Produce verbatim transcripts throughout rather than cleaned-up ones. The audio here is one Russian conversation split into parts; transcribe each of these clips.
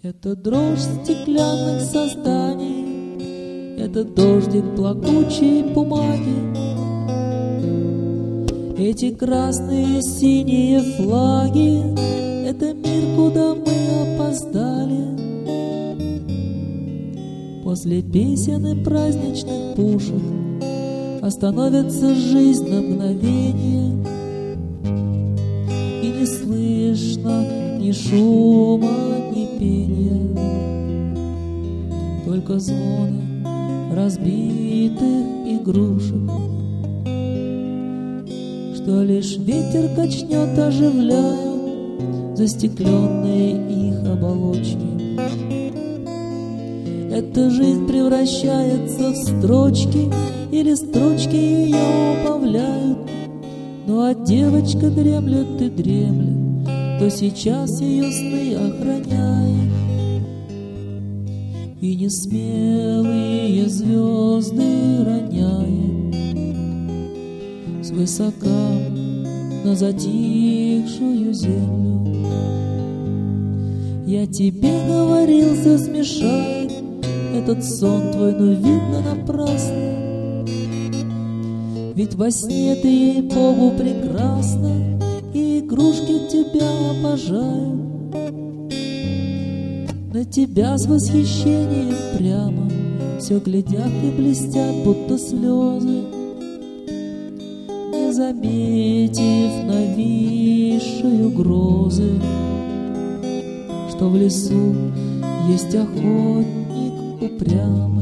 Это дрожь стеклянных созданий, это дождик плакучей бумаги, эти красные синие флаги, это мир, куда мы опоздали. После песен и праздничных пушек остановится жизнь на мгновение, и не слышно ни шума, ни пения, только звоны разбитых игрушек, что лишь ветер качнет, оживляя застекленные их оболочки. Эта жизнь превращается в строчки, или строчки ее убавляют. Ну а девочка дремлет и дремлет, то сейчас ее сны охраняет. И несмелые звезды роняет свысока на затихшую землю. Я тебе говорил, все смешает этот сон твой, но видно напрасно. Ведь во сне ты, ей-богу, прекрасна, и игрушки тебя обожают. На тебя с восхищением прямо все глядят и блестят, будто слезы, не заметив нависшей угрозы, что в лесу есть охотник упрямый.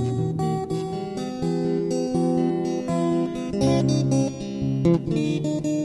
Thank you.